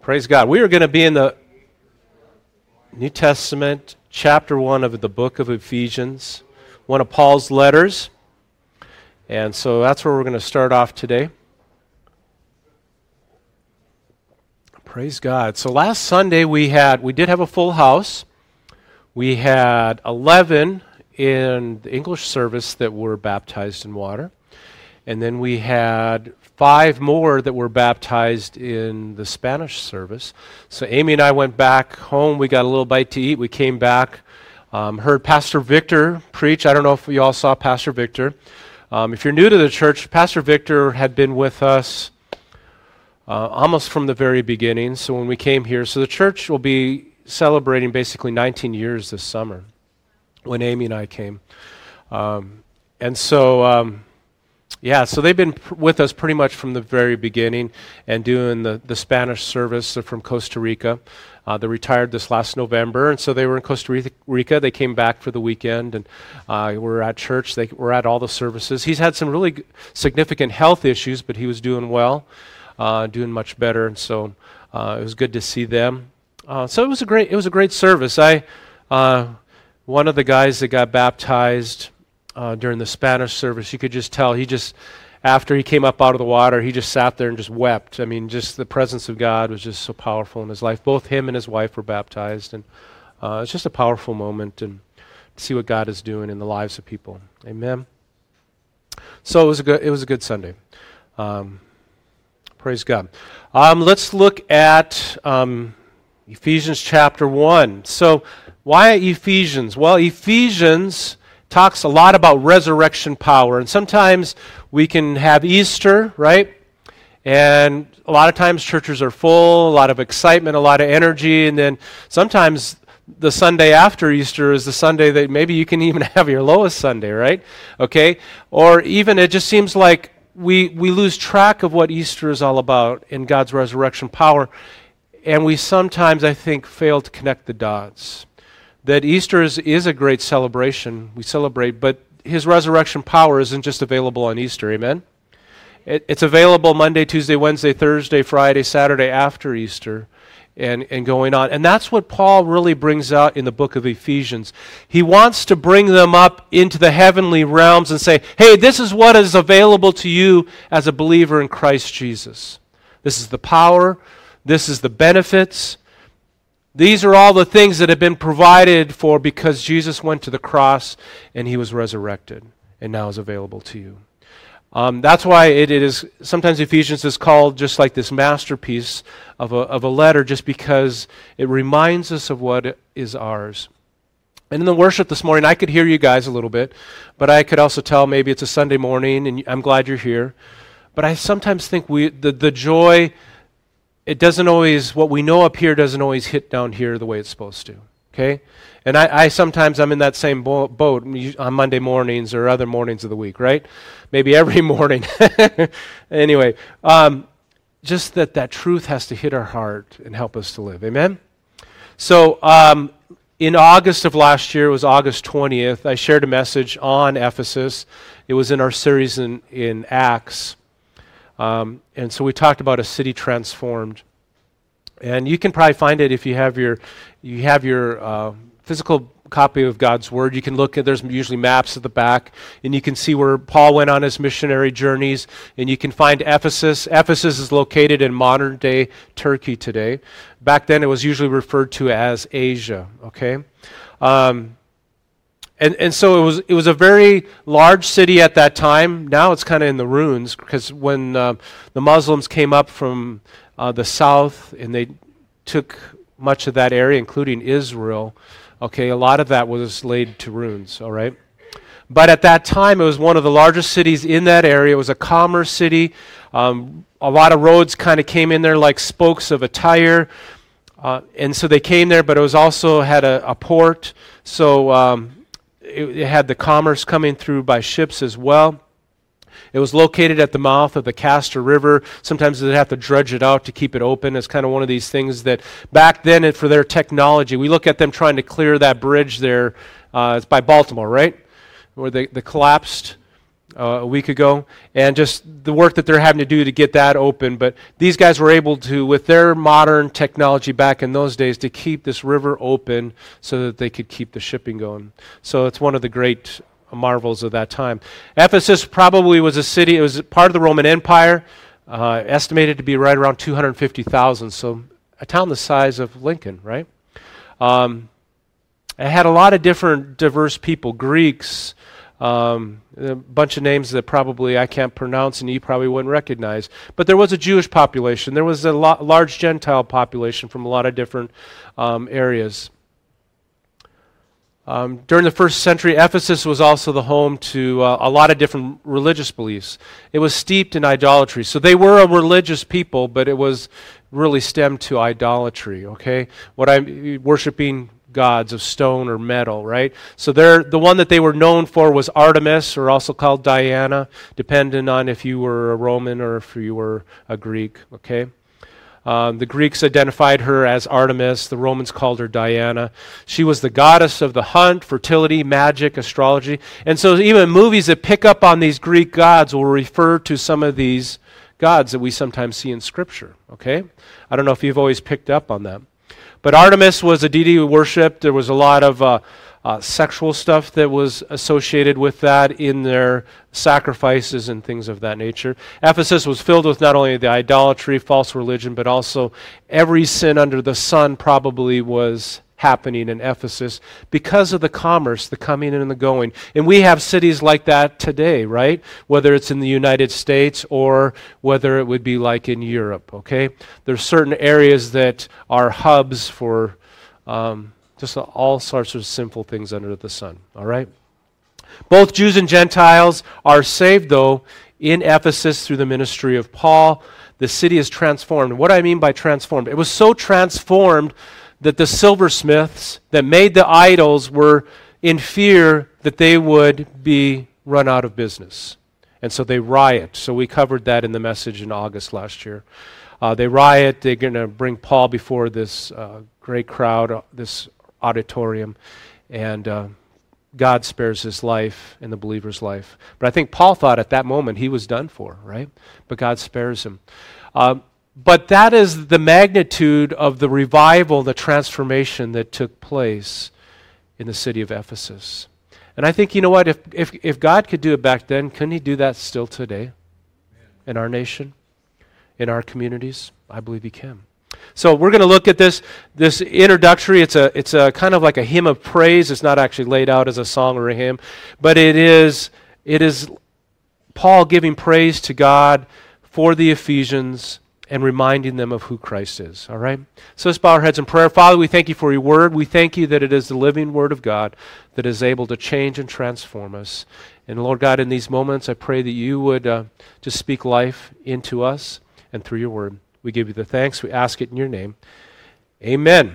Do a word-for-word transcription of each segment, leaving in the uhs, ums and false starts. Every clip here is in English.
Praise God. We are going to be in the New Testament, chapter one of the book of Ephesians, one of Paul's letters. And so that's where we're going to start off today. Praise God. So last Sunday we had, we did have a full house. We had eleven in the English service that were baptized in water. And then we had five more that were baptized in the Spanish service. So Amy and I went back home. We got a little bite to eat. We came back, um, heard Pastor Victor preach. I don't know if you all saw Pastor Victor. Um, if you're new to the church, Pastor Victor had been with us uh, almost from the very beginning. So when we came here, so the church will be celebrating basically nineteen years this summer when Amy and I came. Um, and so... Um, Yeah, so they've been pr- with us pretty much from the very beginning and doing the, the Spanish service. They're from Costa Rica. Uh, they retired this last November, and so they were in Costa Rica. They came back for the weekend, and uh, were at church. They were at all the services. He's had some really g- significant health issues, but he was doing well, uh, doing much better, and so uh, it was good to see them. Uh, so it was a great it was a great service. I uh, one of the guys that got baptized Uh, during the Spanish service, you could just tell he just, after he came up out of the water, he just sat there and just wept. I mean, just the presence of God was just so powerful in his life. Both him and his wife were baptized, and uh, it's just a powerful moment and to see what God is doing in the lives of people. Amen. So it was a good, it was a good Sunday. Um, praise God. Um, let's look at um, Ephesians chapter one. So why Ephesians? Well, Ephesians talks a lot about resurrection power. And sometimes we can have Easter, right? And a lot of times churches are full, a lot of excitement, a lot of energy. And then sometimes the Sunday after Easter is the Sunday that maybe you can even have your lowest Sunday, right? Okay? Or even it just seems like we, we lose track of what Easter is all about in God's resurrection power. And we sometimes, I think, fail to connect the dots. That Easter is, is a great celebration. We celebrate, but his resurrection power isn't just available on Easter, amen? It, it's available Monday, Tuesday, Wednesday, Thursday, Friday, Saturday after Easter, and, and going on. And that's what Paul really brings out in the book of Ephesians. He wants to bring them up into the heavenly realms and say, hey, this is what is available to you as a believer in Christ Jesus. This is the power. This is the benefits. These are all the things that have been provided for because Jesus went to the cross and he was resurrected and now is available to you. Um, that's why it, it is, sometimes Ephesians is called just like this masterpiece of a, of a letter, just because it reminds us of what is ours. And in the worship this morning, I could hear you guys a little bit, but I could also tell maybe it's a Sunday morning and I'm glad you're here. But I sometimes think we the, the joy... It doesn't always, what we know up here doesn't always hit down here the way it's supposed to, okay? And I, I sometimes, I'm in that same bo- boat on Monday mornings or other mornings of the week, right? Maybe every morning. Anyway, um, just that that truth has to hit our heart and help us to live, amen? So um, in August of last year, it was August twentieth, I shared a message on Ephesus. It was in our series in, in Acts. Um, and so we talked about a city transformed, and you can probably find it if you have your you have your uh, physical copy of God's Word. You can look at, there's usually maps at the back, and you can see where Paul went on his missionary journeys, and you can find Ephesus. Ephesus is located in modern day Turkey today. Back then it was usually referred to as Asia, okay? Um, And and so it was it was a very large city at that time. Now it's kind of in the ruins because when uh, the Muslims came up from uh, the south and they took much of that area, including Israel, okay, a lot of that was laid to ruins, all right? But at that time, it was one of the largest cities in that area. It was a commerce city. Um, a lot of roads kind of came in there like spokes of a tire. Uh, and so they came there, but it was also had a, a port. So... Um, It, it had the commerce coming through by ships as well. It was located at the mouth of the Castor River. Sometimes they'd have to dredge it out to keep it open. It's kind of one of these things that back then, it, for their technology, we look at them trying to clear that bridge there. Uh, it's by Baltimore, right? Where they, they collapsed uh, a week ago, and just the work that they're having to do to get that open. But these guys were able to, with their modern technology back in those days, to keep this river open so that they could keep the shipping going. So it's one of the great marvels of that time. Ephesus probably was a city, it was part of the Roman Empire, uh, estimated to be right around two hundred fifty thousand, so a town the size of Lincoln, right? Um, it had a lot of different diverse people, Greeks, um, a bunch of names that probably I can't pronounce and you probably wouldn't recognize. But there was a Jewish population. There was a lo- large Gentile population from a lot of different um, areas. Um, during the first century, Ephesus was also the home to uh, a lot of different religious beliefs. It was steeped in idolatry. So they were a religious people, but it was really stemmed to idolatry, okay? What I'm worshiping gods of stone or metal, right? So they're, the one that they were known for was Artemis, or also called Diana, depending on if you were a Roman or if you were a Greek, okay? Um, the Greeks identified her as Artemis. The Romans called her Diana. She was the goddess of the hunt, fertility, magic, astrology. And so even movies that pick up on these Greek gods will refer to some of these gods that we sometimes see in Scripture, okay? I don't know if you've always picked up on that. But Artemis was a deity worshipped. There was a lot of uh, uh, sexual stuff that was associated with that in their sacrifices and things of that nature. Ephesus was filled with not only the idolatry, false religion, but also every sin under the sun probably was happening in Ephesus because of the commerce, the coming and the going. And we have cities like that today, right? Whether it's in the United States or whether it would be like in Europe, okay? There's certain areas that are hubs for um, just all sorts of sinful things under the sun, all right? Both Jews and Gentiles are saved, though, in Ephesus through the ministry of Paul. The city is transformed. What do I mean by transformed? It was so transformed that the silversmiths that made the idols were in fear that they would be run out of business. And so they riot. So we covered that in the message in August last year. Uh, they riot. They're going to bring Paul before this uh, great crowd, uh, this auditorium, and uh, God spares his life and the believer's life. But I think Paul thought at that moment he was done for, right? But God spares him. Um, But that is the magnitude of the revival, the transformation that took place in the city of Ephesus. And I think, you know what, if if, if God could do it back then, couldn't he do that still today in our nation, in our communities? I believe he can. So we're going to look at this this introductory. It's a it's a kind of like a hymn of praise. It's not actually laid out as a song or a hymn, but it is it is Paul giving praise to God for the Ephesians and reminding them of who Christ is, all right? So let's bow our heads in prayer. Father, we thank you for your word. We thank you that it is the living word of God that is able to change and transform us. And Lord God, in these moments, I pray that you would uh, just speak life into us and through your word. We give you the thanks. We ask it in your name. Amen.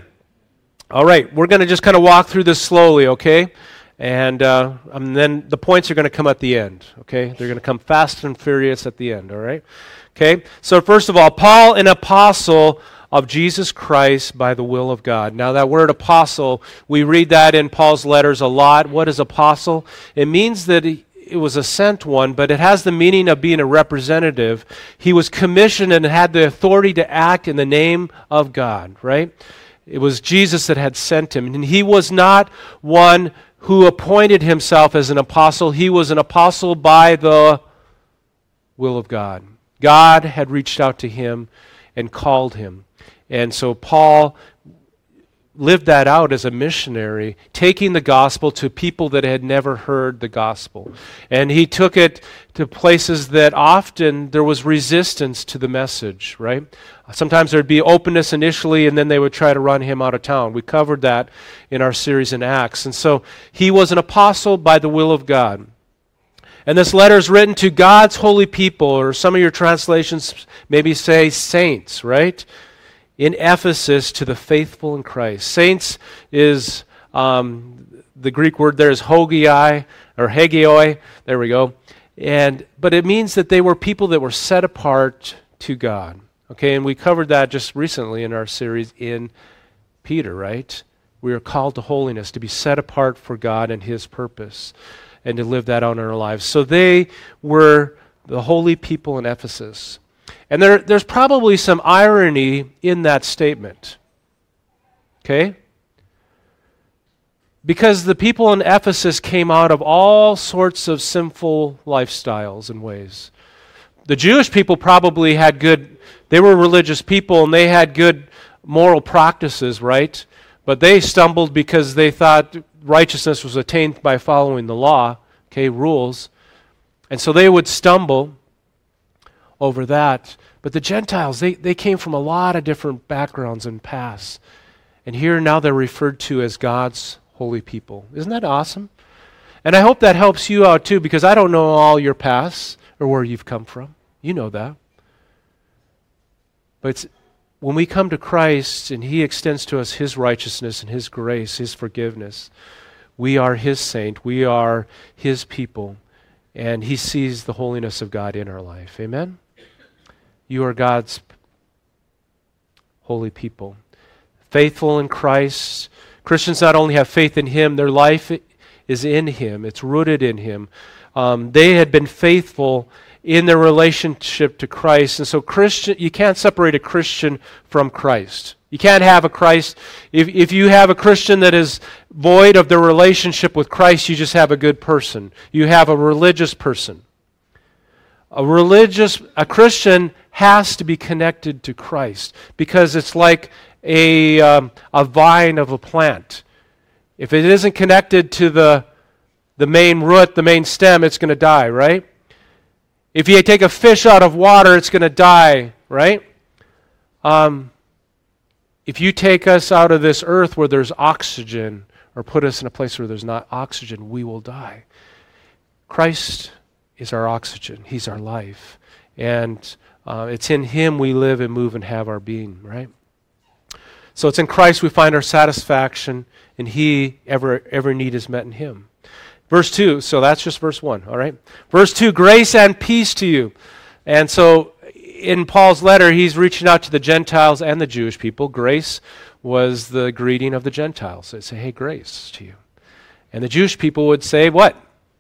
All right, we're going to just kind of walk through this slowly, okay? And, uh, and then the points are going to come at the end, okay? They're going to come fast and furious at the end, all right? Okay, so first of all, Paul, an apostle of Jesus Christ by the will of God. Now that word apostle, we read that in Paul's letters a lot. What is apostle? It means that he, it was a sent one, but it has the meaning of being a representative. He was commissioned and had the authority to act in the name of God, right? It was Jesus that had sent him. And he was not one who appointed himself as an apostle. He was an apostle by the will of God. God had reached out to him and called him. And so Paul lived that out as a missionary, taking the gospel to people that had never heard the gospel. And he took it to places that often there was resistance to the message, right? Sometimes there'd be openness initially, and then they would try to run him out of town. We covered that in our series in Acts. And so he was an apostle by the will of God. And this letter is written to God's holy people, or some of your translations maybe say saints, right? In Ephesus, to the faithful in Christ. Saints is, um, the Greek word there is hogiai, or hagioi, there we go. And but it means that they were people that were set apart to God. Okay, and we covered that just recently in our series in Peter, right? We are called to holiness, to be set apart for God and His purpose, and to live that out in our lives. So they were the holy people in Ephesus. And there, there's probably some irony in that statement. Okay? Because the people in Ephesus came out of all sorts of sinful lifestyles and ways. The Jewish people probably had good, they were religious people and they had good moral practices, right? But they stumbled because they thought righteousness was attained by following the law, okay, rules. And so they would stumble over that. But the Gentiles, they, they came from a lot of different backgrounds and paths. And here now they're referred to as God's holy people. Isn't that awesome? And I hope that helps you out too, because I don't know all your paths or where you've come from. You know that. But it's, when we come to Christ and He extends to us His righteousness and His grace, His forgiveness, we are His saint, we are His people, and He sees the holiness of God in our life. Amen? You are God's holy people. Faithful in Christ. Christians not only have faith in Him, their life is in Him. It's rooted in Him. Um, they had been faithful in their relationship to Christ. And so Christian, you can't separate a Christian from Christ. You can't have a Christ. If, if you have a Christian that is void of their relationship with Christ, you just have a good person. You have a religious person. A religious, a Christian has to be connected to Christ because it's like a, um, a vine of a plant. If it isn't connected to the, the main root, the main stem, it's going to die, right? If you take a fish out of water, it's going to die, right? Um, if you take us out of this earth where there's oxygen, or put us in a place where there's not oxygen, we will die. Christ is our oxygen. He's our life. And uh, it's in Him we live and move and have our being, right? So it's in Christ we find our satisfaction, and He, every, every need is met in Him. Verse two, so that's just verse one, all right? Verse two, grace and peace to you. And so in Paul's letter, he's reaching out to the Gentiles and the Jewish people. Grace was the greeting of the Gentiles. They'd say, hey, grace to you. And the Jewish people would say, what?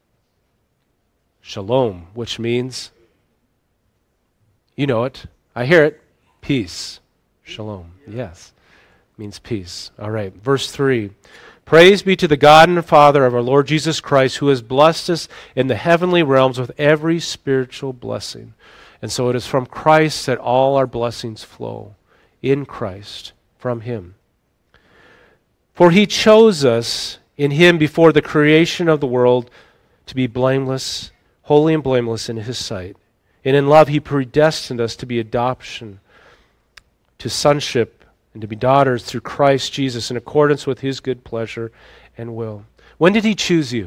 Shalom, which means, you know it, I hear it, peace. Shalom, yes, means peace. All right, verse three. Praise be to the God and Father of our Lord Jesus Christ, who has blessed us in the heavenly realms with every spiritual blessing. And so it is from Christ that all our blessings flow. In Christ, from Him. For He chose us in Him before the creation of the world to be blameless, holy and blameless in His sight. And in love He predestined us to be adoption, to sonship, and to be daughters through Christ Jesus in accordance with His good pleasure and will. When did He choose you?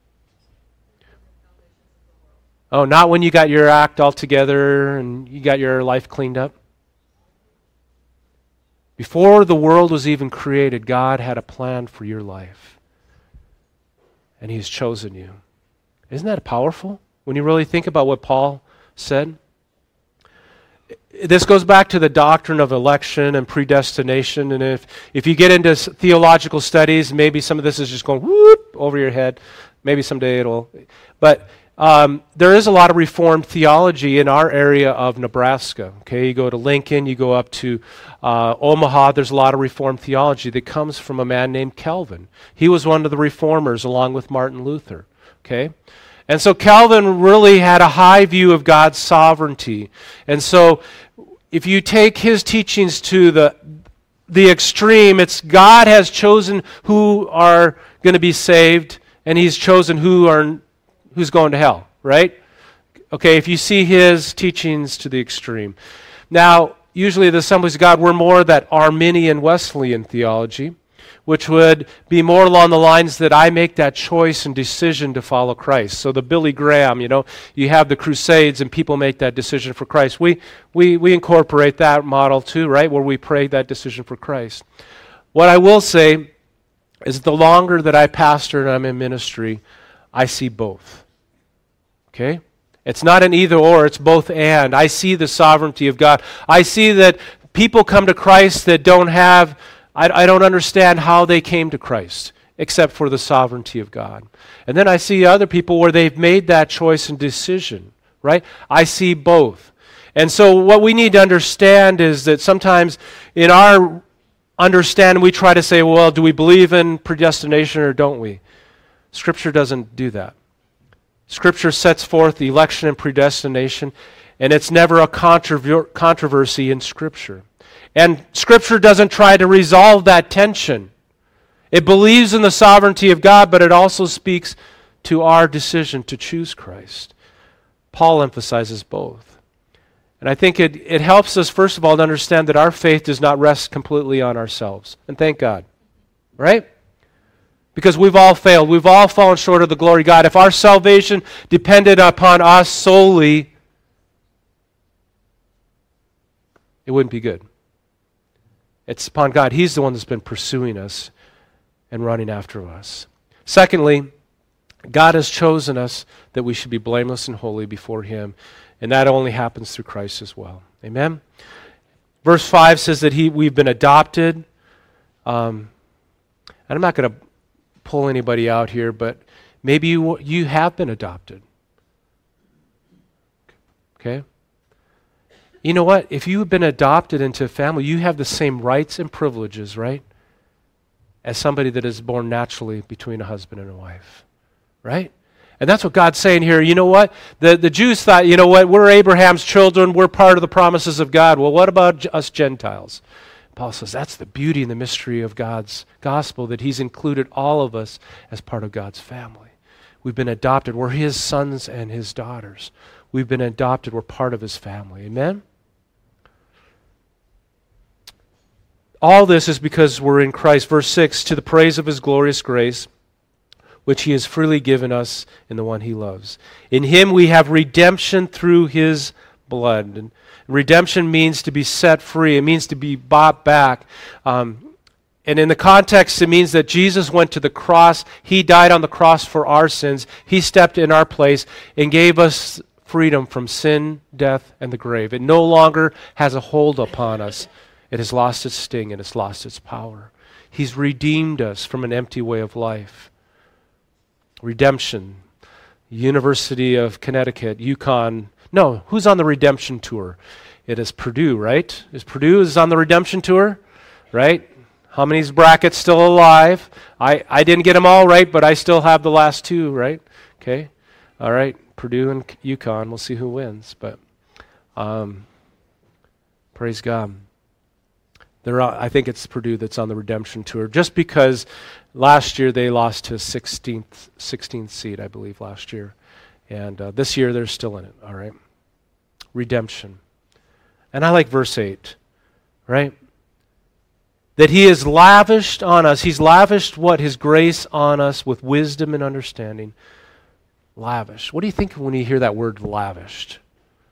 Oh, not when you got your act all together and you got your life cleaned up? Before the world was even created, God had a plan for your life. And He's chosen you. Isn't that powerful? When you really think about what Paul said? This goes back to the doctrine of election and predestination, and if, if you get into theological studies, maybe some of this is just going whoop over your head. Maybe someday it'll. But um, there is a lot of Reformed theology in our area of Nebraska. Okay, you go to Lincoln, you go up to uh, Omaha, there's a lot of Reformed theology that comes from a man named Calvin. He was one of the reformers along with Martin Luther. Okay? And so Calvin really had a high view of God's sovereignty. And so if you take his teachings to the the extreme, it's God has chosen who are going to be saved, and He's chosen who are who's going to hell, right? Okay, if you see his teachings to the extreme. Now, usually the Assemblies of God were more that Arminian Wesleyan theology, which would be more along the lines that I make that choice and decision to follow Christ. So the Billy Graham, you know, you have the Crusades and people make that decision for Christ. We we we incorporate that model too, right, where we pray that decision for Christ. What I will say is the longer that I pastor and I'm in ministry, I see both. Okay? It's not an either or, it's both and. I see the sovereignty of God. I see that people come to Christ that don't have I, I don't understand how they came to Christ, except for the sovereignty of God. And then I see other people where they've made that choice and decision, right? I see both. And so what we need to understand is that sometimes in our understanding we try to say, well, do we believe in predestination or don't we? Scripture doesn't do that. Scripture sets forth the election and predestination, and it's never a controver- controversy in Scripture. And Scripture doesn't try to resolve that tension. It believes in the sovereignty of God, but it also speaks to our decision to choose Christ. Paul emphasizes both. And I think it, it helps us, first of all, to understand that our faith does not rest completely on ourselves. And thank God. Right? Because we've all failed. We've all fallen short of the glory of God. If our salvation depended upon us solely, it wouldn't be good. It's upon God. He's the one that's been pursuing us and running after us. Secondly, God has chosen us that we should be blameless and holy before Him, and that only happens through Christ as well. Amen? Verse five says that he, we've been adopted. Um, and I'm not going to pull anybody out here, but maybe you, you have been adopted. Okay? You know what? If you've been adopted into a family, you have the same rights and privileges, right, as somebody that is born naturally between a husband and a wife. Right? And that's what God's saying here. You know what? The, the Jews thought, you know what? We're Abraham's children. We're part of the promises of God. Well, what about us Gentiles? Paul says that's the beauty and the mystery of God's gospel, that He's included all of us as part of God's family. We've been adopted. We're His sons and His daughters. We've been adopted. We're part of His family. Amen? All this is because we're in Christ. Verse six, to the praise of His glorious grace, which He has freely given us in the one He loves. In Him we have redemption through His blood. And redemption means to be set free. It means to be bought back. Um, and in the context, it means that Jesus went to the cross. He died on the cross for our sins. He stepped in our place and gave us freedom from sin, death, and the grave. It no longer has a hold upon us. It has lost its sting and it's lost its power. He's redeemed us from an empty way of life. Redemption. University of Connecticut, Yukon. No, who's on the redemption tour? It is Purdue, right? Is Purdue is on the redemption tour? Right? How many's brackets still alive? I, I didn't get them all right, but I still have the last two, right? Okay. All right. Purdue and Yukon. We'll see who wins. But um, praise God. They're, I think it's Purdue that's on the redemption tour, just because last year they lost to sixteenth, sixteenth seed, I believe, last year. And uh, this year they're still in it, all right? Redemption. And I like verse eight, right? That He has lavished on us. He's lavished what? His grace on us with wisdom and understanding. Lavish. What do you think when you hear that word lavished?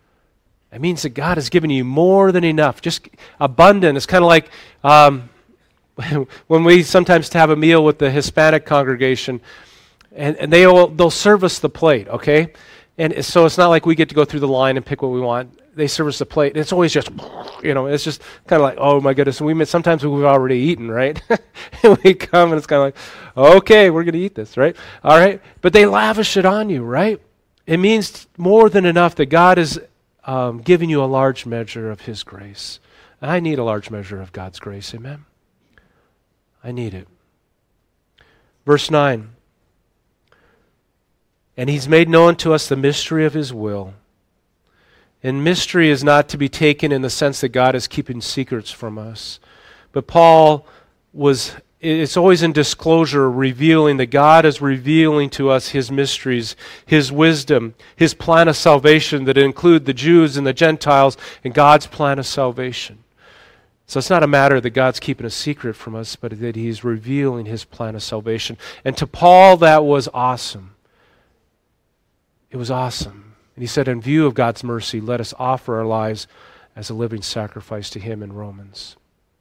It means that God has given you more than enough, just abundant. It's kind of like um, when we sometimes have a meal with the Hispanic congregation, and, and they all, they'll serve us the plate, okay? And so it's not like we get to go through the line and pick what we want. They serve us the plate, and it's always just, you know, it's just kind of like, oh my goodness. And we sometimes we've already eaten, right? And we come, and it's kind of like, okay, we're going to eat this, right? All right? But they lavish it on you, right? It means more than enough that God is Um, giving you a large measure of His grace. I need a large measure of God's grace, amen? I need it. Verse nine, and He's made known to us the mystery of His will. And mystery is not to be taken in the sense that God is keeping secrets from us. But Paul was It's always in disclosure, revealing that God is revealing to us His mysteries, His wisdom, His plan of salvation that include the Jews and the Gentiles, and God's plan of salvation. So it's not a matter that God's keeping a secret from us, but that He's revealing His plan of salvation. And to Paul, that was awesome. It was awesome. And he said, in view of God's mercy, let us offer our lives as a living sacrifice to Him in Romans.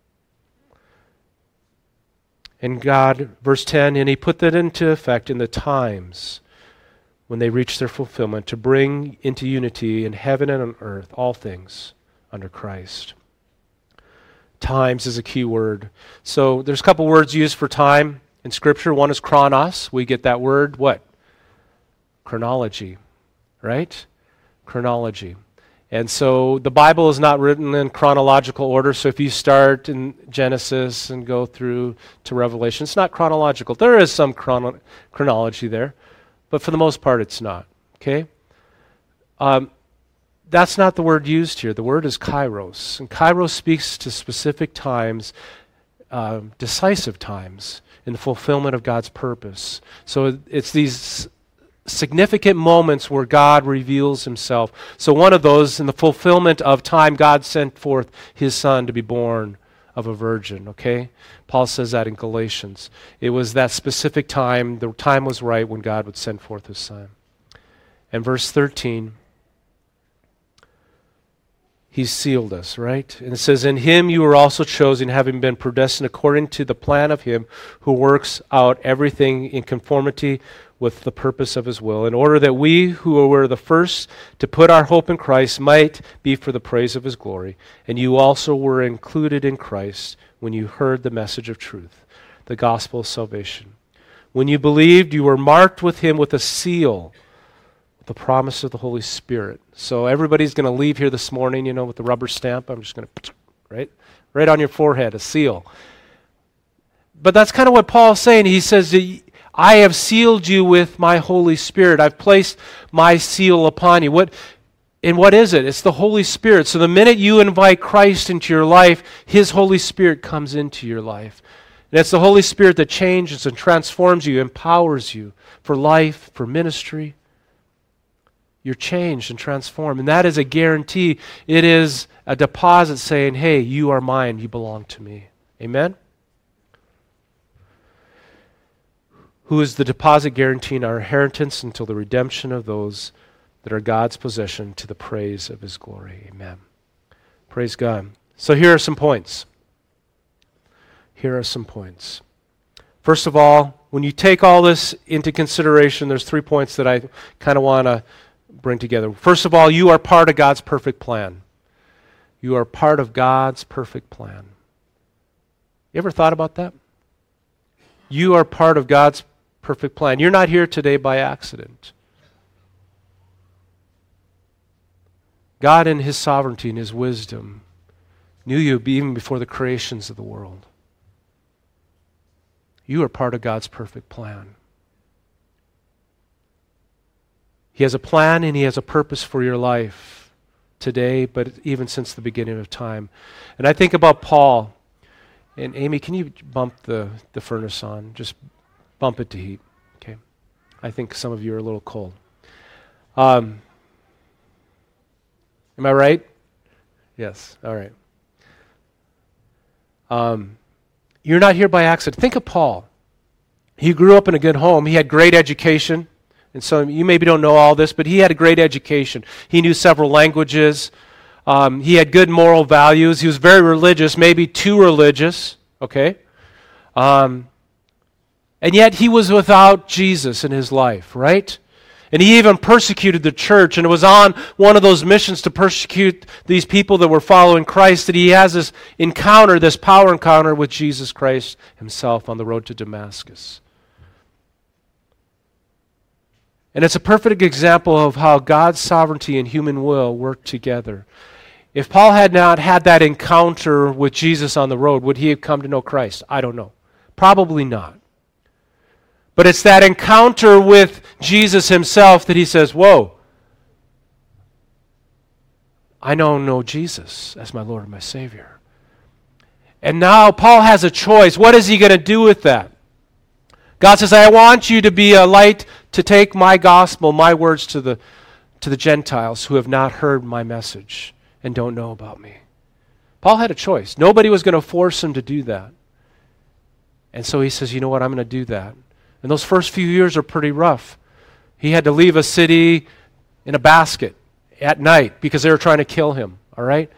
And God, verse ten, and He put that into effect in the times when they reach their fulfillment, to bring into unity in heaven and on earth all things under Christ. Times is a key word. So there's a couple words used for time in Scripture. One is chronos. We get that word, what? Chronology, right? Chronology. And so the Bible is not written in chronological order. So if you start in Genesis and go through to Revelation, it's not chronological. There is some chrono- chronology there, but for the most part, it's not. Okay? Um, that's not the word used here. The word is kairos. And kairos speaks to specific times, uh, decisive times, in the fulfillment of God's purpose. So it's these significant moments where God reveals himself. So one of those, in the fulfillment of time, God sent forth his Son to be born of a virgin, okay? Paul says that in Galatians. It was that specific time, the time was right when God would send forth his Son. And verse thirteen, he's sealed us, right? And it says, in him you were also chosen, having been predestined according to the plan of him who works out everything in conformity with the purpose of his will, in order that we who were the first to put our hope in Christ might be for the praise of his glory. And you also were included in Christ when you heard the message of truth, the gospel of salvation. When you believed, you were marked with him with a seal, the promise of the Holy Spirit. So everybody's going to leave here this morning, you know, with the rubber stamp. I'm just going to, right? Right on your forehead, a seal. But that's kind of what Paul's saying. He says, I have sealed you with my Holy Spirit. I've placed my seal upon you. What, and what is it? It's the Holy Spirit. So the minute you invite Christ into your life, his Holy Spirit comes into your life. And it's the Holy Spirit that changes and transforms you, empowers you for life, for ministry. You're changed and transformed. And that is a guarantee. It is a deposit saying, hey, you are mine. You belong to me. Amen? Who is the deposit guaranteeing our inheritance until the redemption of those that are God's possession to the praise of his glory. Amen. Praise God. So here are some points. Here are some points. First of all, when you take all this into consideration, there's three points that I kind of want to bring together. First of all, you are part of God's perfect plan. You are part of God's perfect plan. You ever thought about that? You are part of God's perfect plan. You're not here today by accident. God in his sovereignty and his wisdom knew you even before the creations of the world. You are part of God's perfect plan. He has a plan and he has a purpose for your life today, but even since the beginning of time. And I think about Paul. And Amy, can you bump the, the furnace on? Just bump it to heat, okay? I think some of you are a little cold. Um, am I right? Yes, all right. Um, you're not here by accident. Think of Paul. He grew up in a good home. He had great education. And so you maybe don't know all this, but he had a great education. He knew several languages. Um, he had good moral values. He was very religious, maybe too religious, okay? Um, and yet he was without Jesus in his life, right? And he even persecuted the church, and it was on one of those missions to persecute these people that were following Christ that he has this encounter, this power encounter with Jesus Christ himself on the road to Damascus. And it's a perfect example of how God's sovereignty and human will work together. If Paul had not had that encounter with Jesus on the road, would he have come to know Christ? I don't know. Probably not. But it's that encounter with Jesus himself that he says, whoa, I now know Jesus as my Lord and my Savior. And now Paul has a choice. What is he going to do with that? God says, I want you to be a light to take my gospel, my words to the, to the Gentiles who have not heard my message and don't know about me. Paul had a choice. Nobody was going to force him to do that. And so he says, you know what, I'm going to do that. And those first few years are pretty rough. He had to leave a city in a basket at night because they were trying to kill him, all right?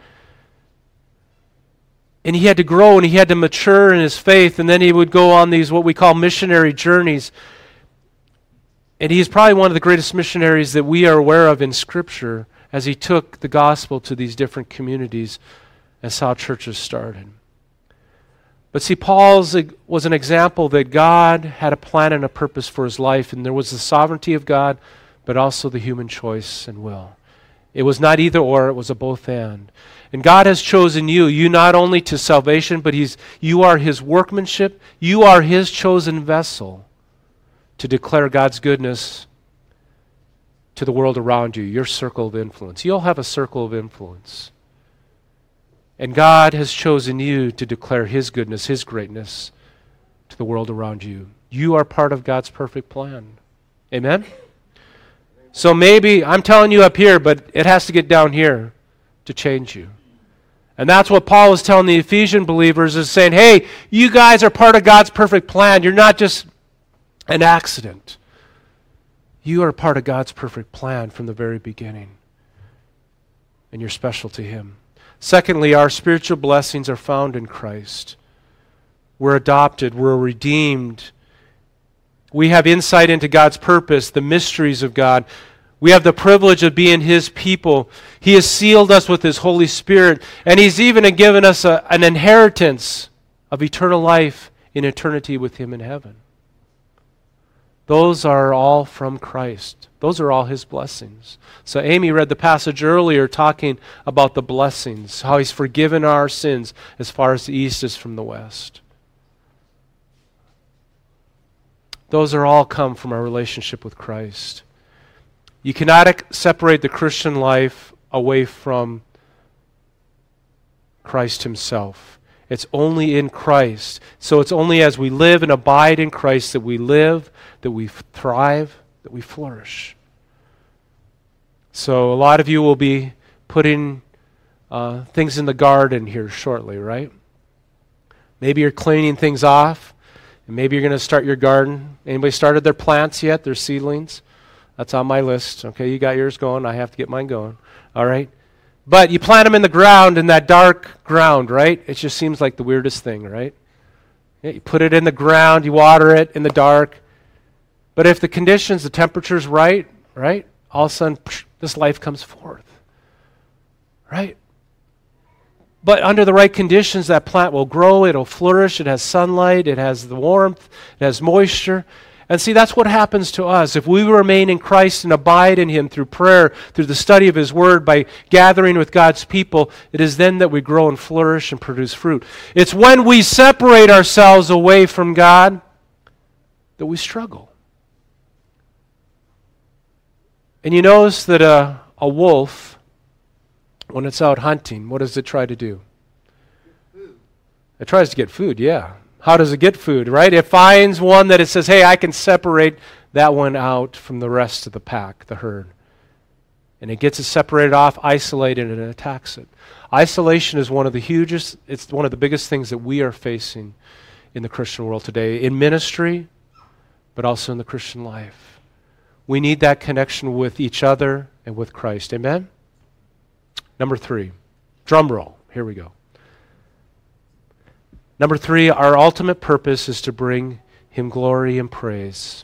And he had to grow and he had to mature in his faith, and then he would go on these what we call missionary journeys. And he's probably one of the greatest missionaries that we are aware of in Scripture as he took the gospel to these different communities and saw churches started. But see, Paul's was an example that God had a plan and a purpose for his life, and there was the sovereignty of God, but also the human choice and will. It was not either or, it was a both and. And God has chosen you, you not only to salvation, but he's, you are his workmanship, you are his chosen vessel to declare God's goodness to the world around you, your circle of influence. You'll have a circle of influence. And God has chosen you to declare his goodness, his greatness to the world around you. You are part of God's perfect plan. Amen? So maybe, I'm telling you up here, but it has to get down here to change you. And that's what Paul was telling the Ephesian believers, is saying, hey, you guys are part of God's perfect plan. You're not just an accident. You are part of God's perfect plan from the very beginning. And you're special to him. Secondly, our spiritual blessings are found in Christ. We're adopted, we're redeemed. We have insight into God's purpose, the mysteries of God. We have the privilege of being his people. He has sealed us with his Holy Spirit, and he's even given us a, an inheritance of eternal life in eternity with him in heaven. Those are all from Christ. Those are all his blessings. So Amy read the passage earlier talking about the blessings, how he's forgiven our sins as far as the east is from the west. Those are all come from our relationship with Christ. You cannot ec- separate the Christian life away from Christ himself. It's only in Christ. So it's only as we live and abide in Christ that we live, that we thrive, that we flourish. So a lot of you will be putting uh, things in the garden here shortly, right? Maybe you're cleaning things off, and maybe you're going to start your garden. Anybody started their plants yet, their seedlings? That's on my list. Okay, you got yours going. I have to get mine going. All right? But you plant them in the ground, in that dark ground, right? It just seems like the weirdest thing, right? Yeah, you put it in the ground, you water it in the dark. But if the conditions, the temperature's right, right? All of a sudden, psh, this life comes forth. Right? But under the right conditions, that plant will grow, it'll flourish, it has sunlight, it has the warmth, it has moisture. And see, that's what happens to us. If we remain in Christ and abide in him through prayer, through the study of his word, by gathering with God's people, it is then that we grow and flourish and produce fruit. It's when we separate ourselves away from God that we struggle. And you notice that a, a wolf, when it's out hunting, what does it try to do? It tries to get food, yeah. How does it get food, right? It finds one that it says, hey, I can separate that one out from the rest of the pack, the herd. And it gets it separated off, isolated, and it attacks it. Isolation is one of the hugest, it's one of the biggest things that we are facing in the Christian world today, in ministry, but also in the Christian life. We need that connection with each other and with Christ. Amen? Number three, drum roll. Here we go. Number three, our ultimate purpose is to bring him glory and praise.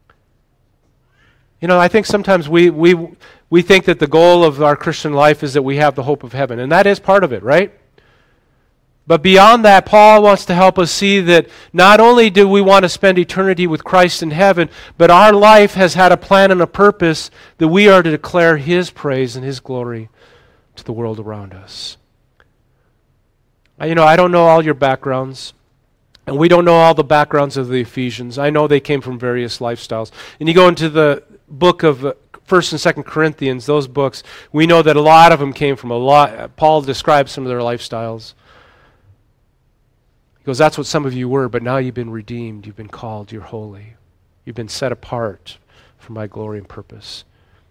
You know, I think sometimes we we we think that the goal of our Christian life is that we have the hope of heaven, and that is part of it, right? But beyond that, Paul wants to help us see that not only do we want to spend eternity with Christ in heaven, but our life has had a plan and a purpose that we are to declare his praise and his glory to the world around us. You know, I don't know all your backgrounds, and we don't know all the backgrounds of the Ephesians. I know they came from various lifestyles. And you go into the book of uh, First and Second Corinthians, those books, we know that a lot of them came from a lot. Paul describes some of their lifestyles. He goes, that's what some of you were, but now you've been redeemed, you've been called, you're holy. You've been set apart for my glory and purpose.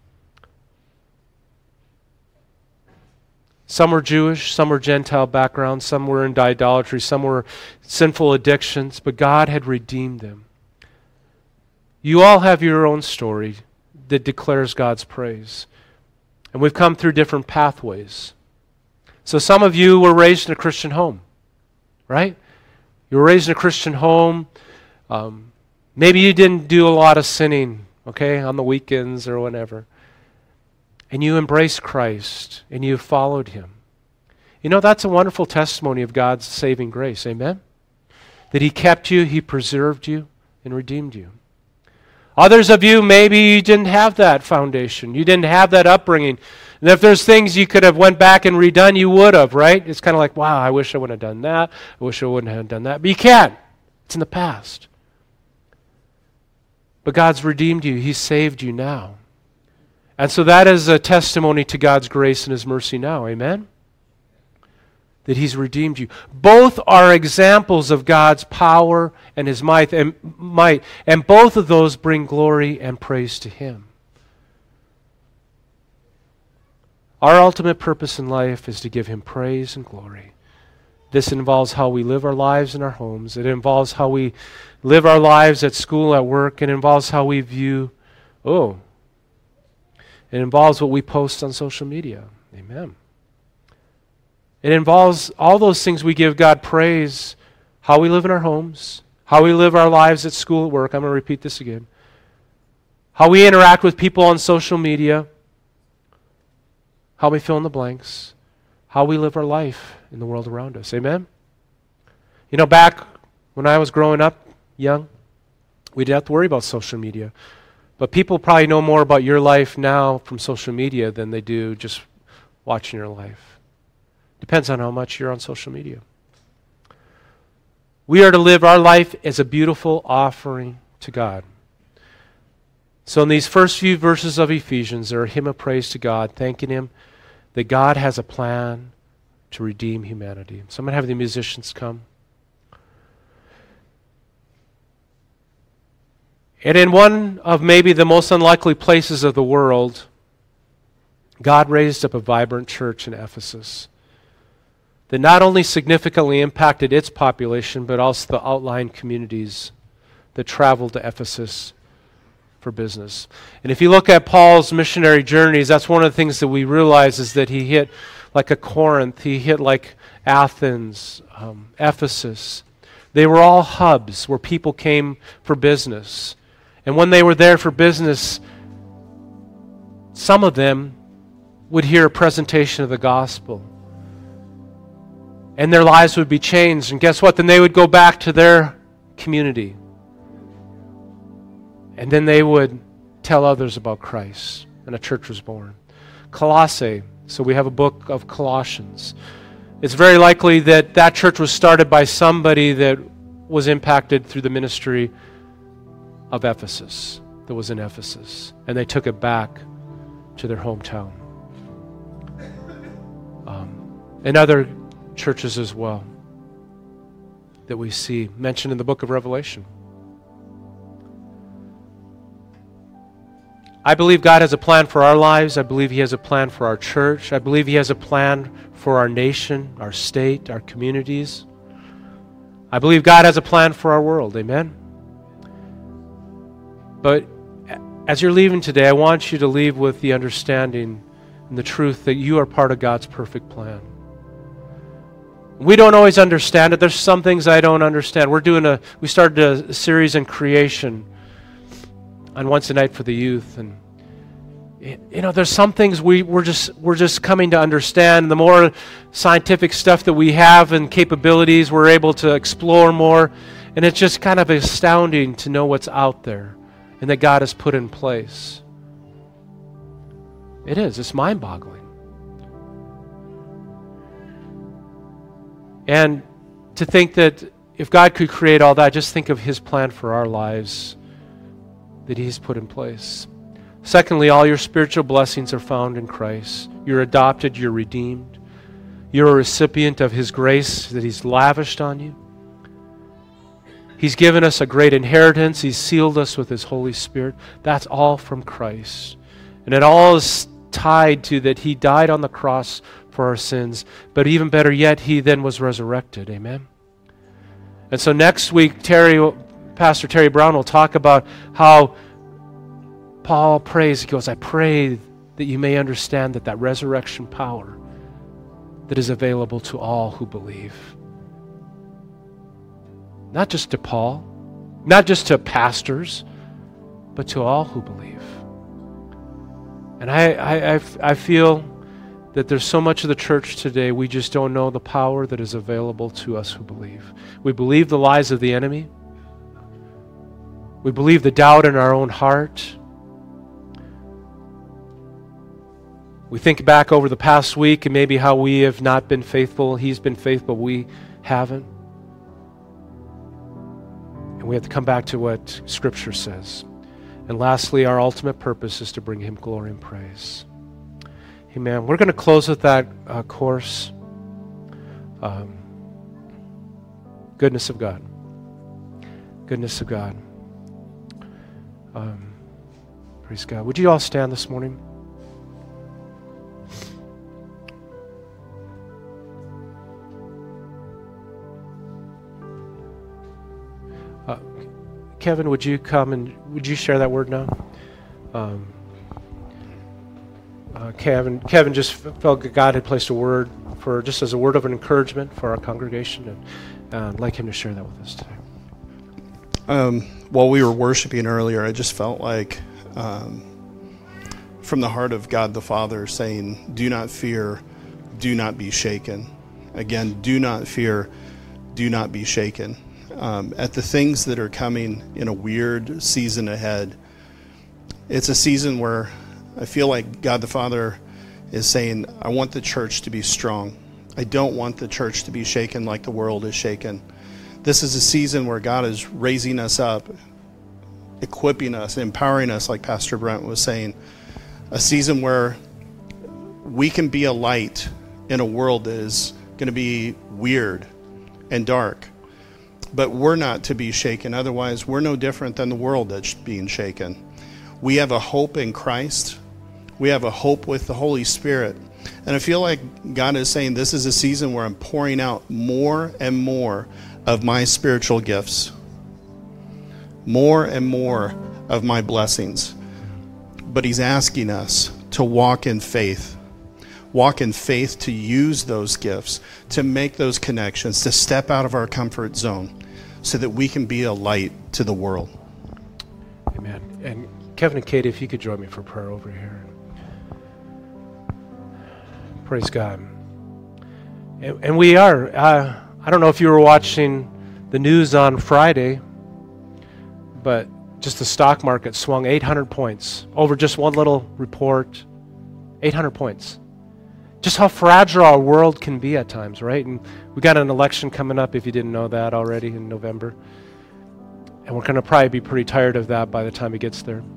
Some were Jewish, some were Gentile backgrounds, some were into idolatry, some were sinful addictions, but God had redeemed them. You all have your own story that declares God's praise. And we've come through different pathways. So some of you were raised in a Christian home, right? You were raised in a Christian home. Um, maybe you didn't do a lot of sinning, okay, on the weekends or whatever. And you embraced Christ, and you followed him. You know, that's a wonderful testimony of God's saving grace. Amen? that He kept you, He preserved you, and redeemed you. Others of you, maybe you didn't have that foundation. You didn't have that upbringing. And if there's things you could have went back and redone, you would have, right? It's kind of like, wow, I wish I would have done that. I wish I wouldn't have done that. But you can't. It's in the past. But God's redeemed you. He saved you now. And so that is a testimony to God's grace and His mercy now. Amen? That He's redeemed you. Both are examples of God's power and His might, and might, and both of those bring glory and praise to Him. Our ultimate purpose in life is to give Him praise and glory. This involves how we live our lives in our homes. It involves how we live our lives at school, at work. It involves how we view, oh, it involves what we post on social media. Amen. It involves all those things we give God praise, how we live in our homes, how we live our lives at school, at work. I'm going to repeat this again. How we interact with people on social media, how we fill in the blanks, how we live our life in the world around us. Amen? You know, back when I was growing up, young, we didn't have to worry about social media. But people probably know more about your life now from social media than they do just watching your life. Depends on how much you're on social media. We are to live our life as a beautiful offering to God. So in these first few verses of Ephesians, there are a hymn of praise to God, thanking Him that God has a plan to redeem humanity. So I'm going to have the musicians come. And in one of maybe the most unlikely places of the world, God raised up a vibrant church in Ephesus that not only significantly impacted its population, but also the outlying communities that traveled to Ephesus for business. And if you look at Paul's missionary journeys, that's one of the things that we realize is that he hit like a Corinth, he hit like Athens, um, Ephesus. They were all hubs where people came for business. And when they were there for business, some of them would hear a presentation of the gospel. And their lives would be changed. And guess what? Then they would go back to their community. And then they would tell others about Christ. And a church was born. Colossae. So we have a book of Colossians. It's very likely that that church was started by somebody that was impacted through the ministry of Ephesus, that was in Ephesus. And they took it back to their hometown. Um, and other churches as well that we see mentioned in the book of Revelation. I believe God has a plan for our lives. I believe He has a plan for our church. I believe He has a plan for our nation, our state, our communities. I believe God has a plan for our world. Amen? But as you're leaving today, I want you to leave with the understanding and the truth that you are part of God's perfect plan. We don't always understand it. There's some things I don't understand. We're doing a, we started a series in creation on Once a Night for the Youth, and you know, there's some things we, we're just we're just coming to understand. The more scientific stuff that we have and capabilities, we're able to explore more, and it's just kind of astounding to know what's out there and that God has put in place. It is. It's mind-boggling. And to think that if God could create all that, just think of His plan for our lives that He's put in place. Secondly, all your spiritual blessings are found in Christ. You're adopted, you're redeemed. You're a recipient of His grace that He's lavished on you. He's given us a great inheritance. He's sealed us with His Holy Spirit. That's all from Christ. And it all is tied to that He died on the cross for our sins, but even better yet, He then was resurrected. Amen? And so next week, Terry, Pastor Terry Brown will talk about how Paul prays. He goes, I pray that you may understand that that resurrection power that is available to all who believe. Not just to Paul, not just to pastors, but to all who believe. And I, I, I, I feel that there's so much of the church today, we just don't know the power that is available to us who believe. We believe the lies of the enemy. We believe the doubt in our own heart. We think back over the past week and maybe how we have not been faithful. He's been faithful, we haven't. And we have to come back to what Scripture says. And lastly, our ultimate purpose is to bring Him glory and praise. Amen. We're going to close with that uh, course. Um, goodness of God. Goodness of God. Um, praise God. Would you all stand this morning? Uh, Kevin, would you come and would you share that word now? Um, uh, Kevin, Kevin just felt God had placed a word for just as a word of an encouragement for our congregation, and uh, I'd like him to share that with us today. Um, while we were worshiping earlier, I just felt like um, from the heart of God the Father saying, "Do not fear, do not be shaken." Again, do not fear, do not be shaken. Um, at the things that are coming in a weird season ahead. It's a season where I feel like God the Father is saying, I want the church to be strong. I don't want the church to be shaken like the world is shaken. This is a season where God is raising us up, equipping us, empowering us, like Pastor Brent was saying. A season where we can be a light in a world that is going to be weird and dark. But we're not to be shaken. Otherwise, we're no different than the world that's being shaken. We have a hope in Christ. We have a hope with the Holy Spirit. And I feel like God is saying this is a season where I'm pouring out more and more of my spiritual gifts. More and more of my blessings. But He's asking us to walk in faith. Walk in faith to use those gifts, to make those connections, to step out of our comfort zone so that we can be a light to the world. Amen. And Kevin and Katie, if you could join me for prayer over here. Praise God. And, and we are, uh, I don't know if you were watching the news on Friday, but just the stock market swung eight hundred points over just one little report. eight hundred points. Just how fragile our world can be at times, right? And we got an election coming up, if you didn't know that already, in November. And we're going to probably be pretty tired of that by the time it gets there.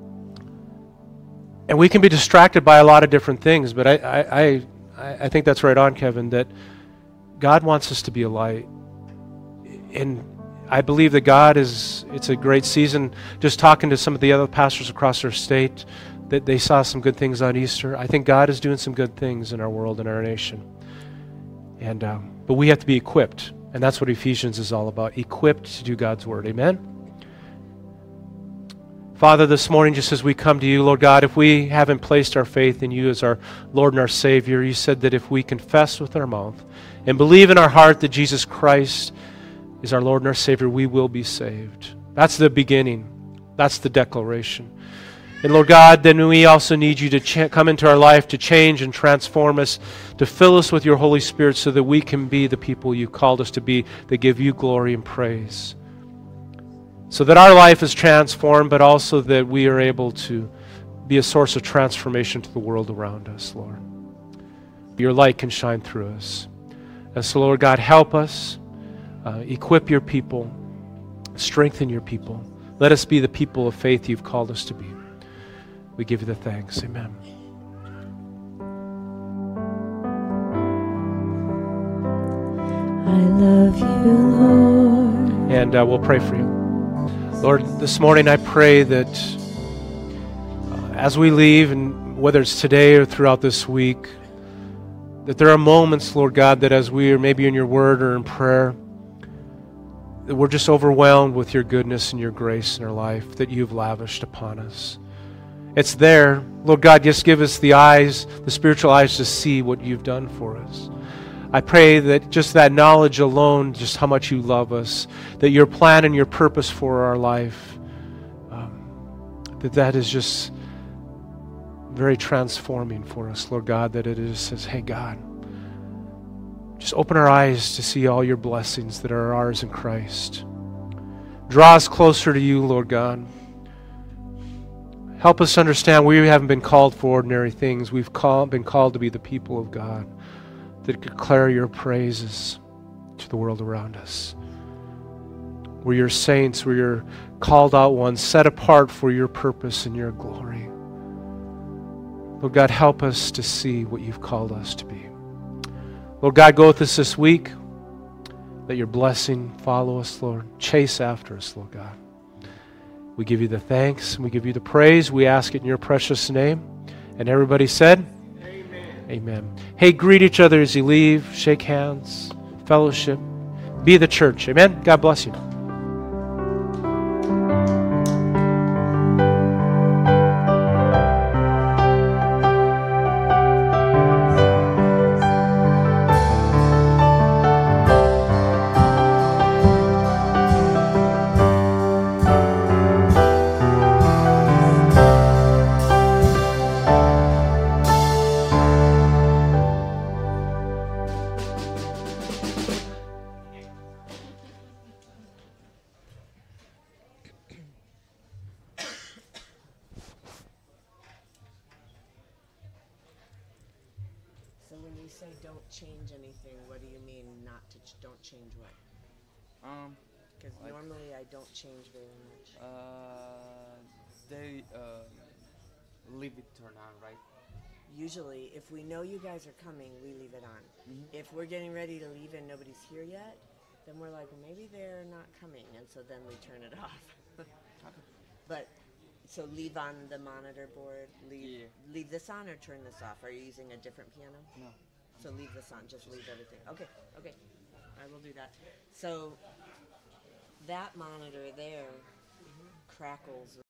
And we can be distracted by a lot of different things, but I, I, I, I think that's right on, Kevin, that God wants us to be a light. And I believe that God is, it's a great season. Just talking to some of the other pastors across our state, that they saw some good things on Easter. I think God is doing some good things in our world and our nation. And um, but we have to be equipped, and that's what Ephesians is all about, equipped to do God's word. Amen? Father, this morning, just as we come to you, Lord God, if we haven't placed our faith in you as our Lord and our Savior, you said that if we confess with our mouth and believe in our heart that Jesus Christ is our Lord and our Savior, we will be saved. That's the beginning. That's the declaration. And Lord God, then we also need you to ch- come into our life to change and transform us, to fill us with your Holy Spirit so that we can be the people you called us to be, that give you glory and praise. So that our life is transformed, but also that we are able to be a source of transformation to the world around us, Lord. Your light can shine through us. And so, Lord God, help us, uh, equip your people, strengthen your people. Let us be the people of faith you've called us to be. We give you the thanks. Amen. I love you, Lord. And uh, we'll pray for you. Lord, this morning I pray that uh, as we leave, and whether it's today or throughout this week, that there are moments, Lord God, that as we are maybe in your word or in prayer, that we're just overwhelmed with your goodness and your grace in our life that you've lavished upon us. It's there. Lord God, just give us the eyes, the spiritual eyes to see what you've done for us. I pray that just that knowledge alone, just how much you love us, that your plan and your purpose for our life, um, that that is just very transforming for us, Lord God, that it is says, hey, God, just open our eyes to see all your blessings that are ours in Christ. Draw us closer to you, Lord God. Help us understand we haven't been called for ordinary things. We've call, been called to be the people of God that declare your praises to the world around us. We're your saints, we're your called out ones, set apart for your purpose and your glory. Lord God, help us to see what you've called us to be. Lord God, go with us this week. Let your blessing follow us, Lord. Chase after us, Lord God. We give you the thanks and we give you the praise. We ask it in your precious name. And everybody said, Amen. Amen. Hey, greet each other as you leave. Shake hands. Fellowship. Be the church. Amen. God bless you. So when you say don't change anything, what do you mean not to ch- don't change what? Um, Because Like- normally I don't change very much. uh, they uh, leave it turn on, right? Usually, if we know you guys are coming, we leave it on. Mhm. If we're getting ready to leave and nobody's here yet, then we're like, well, maybe they're not coming, and so then we turn it off. But so leave on the monitor board. Leave Yeah. leave this on or turn this off. Are you using a different piano? No. So leave this on. Just leave everything. Okay. Okay. I will do that. So that monitor there crackles